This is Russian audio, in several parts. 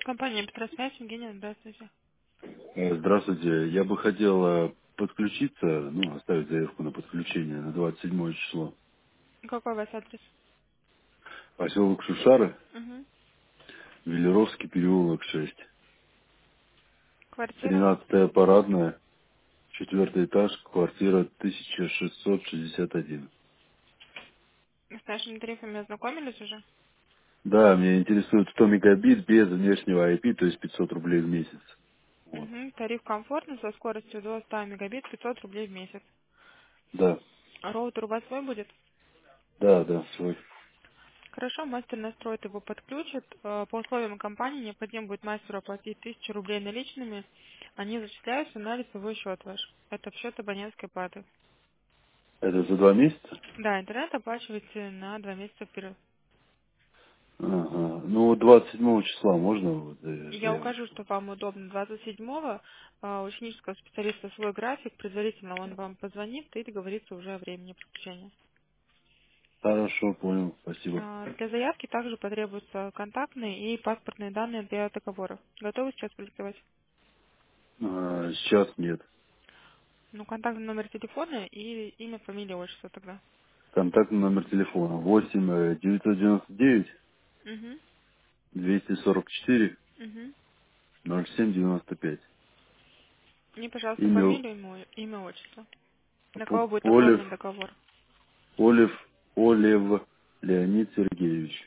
Компания «Петросвязь», Евгения, здравствуйте. Здравствуйте. Я бы хотел подключиться, ну, оставить заявку на подключение на 27 число. Какой у вас адрес? Поселок Шушары, Угу. Велеровский переулок 6. Квартира? 13 парадная, 4 этаж, квартира 1661. С нашими тарифами ознакомились уже? Да, меня интересует 100 мегабит без внешнего IP, то есть 500 рублей в месяц. Вот. Угу. Тариф комфортный, со скоростью до 100 мегабит, 500 рублей в месяц. Да, А роутер у вас свой будет? да, свой. Хорошо, мастер настроит его, подключит. По условиям компании необходимо будет мастеру оплатить 1000 рублей наличными. Они зачисляются на лицевой счет ваш. Это в счет абонентской платы. Это за 2 месяца? Да, интернет оплачиваете на 2 месяца вперед. Ага. Ну, вот 27 числа можно вот, Я укажу, заявочку? что вам удобно 27-го. У технического специалиста свой график. Предварительно он вам позвонит и договорится уже о времени подключения. Хорошо, понял, спасибо. Для заявки также потребуются контактные и паспортные данные для договора. Готовы сейчас продиктовать? Сейчас нет. Ну, контактный номер телефона и имя, фамилия, отчество тогда. Контактный номер телефона 8 999 Угу. 244 Угу. 0795. И, пожалуйста, Имя фамилию, имя, отчество. На кого будет Полев, оформлен договор? Олев Леонид Сергеевич.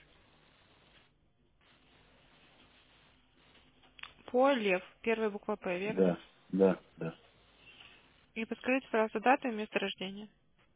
Полев, первая буква П, верно? Да. И подскажите, пожалуйста, дату и место рождения.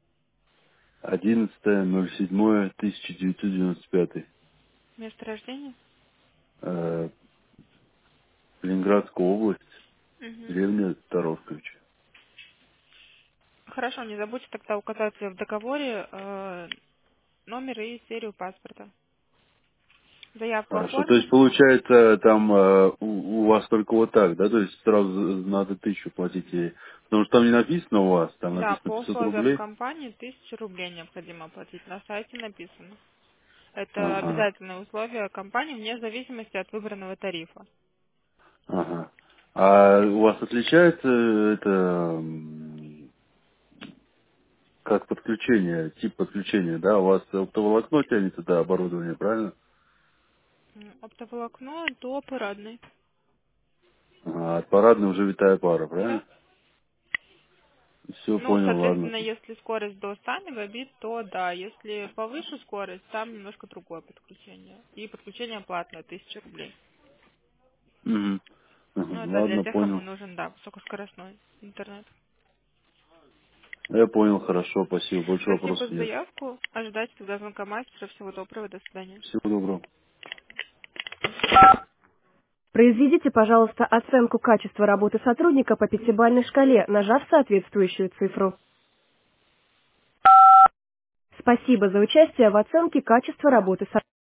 11.07.1995. Место рождения? Э, Ленинградская область, Угу. деревня Тароскович. Хорошо, не забудьте тогда указать в договоре номер и серию паспорта. Заявку Хорошо, то есть оформим? получается там у вас только вот так, да? То есть сразу надо 1000 платить, потому что там не написано у вас, там Да, написано по 500 условиям рублей. компании 1000 рублей необходимо оплатить. На сайте написано. Это Ага. обязательное условие компании вне зависимости от выбранного тарифа. Ага. А у вас отличается это как подключение, тип подключения, да? У вас оптоволокно тянется до оборудования, правильно? Оптоволокно до парадной. А от парадной уже витая пара, Да. правильно? Все Ну, понял, ладно. соответственно, если скорость до 100 мегабит, то да. Если повыше скорость, там немножко другое подключение. И подключение платное, 1000 рублей. Угу. Ну, это для Ладно, тех, кому понял. нужен, да, высокоскоростной интернет. Я понял, хорошо, спасибо. Больше Спасибо вопросов за нет. заявку. Ожидайте тогда звонка мастера. Всего доброго. До свидания. Всего доброго. Произведите, пожалуйста, оценку качества работы сотрудника по пятибалльной шкале, нажав соответствующую цифру. Спасибо за участие в оценке качества работы сотрудника.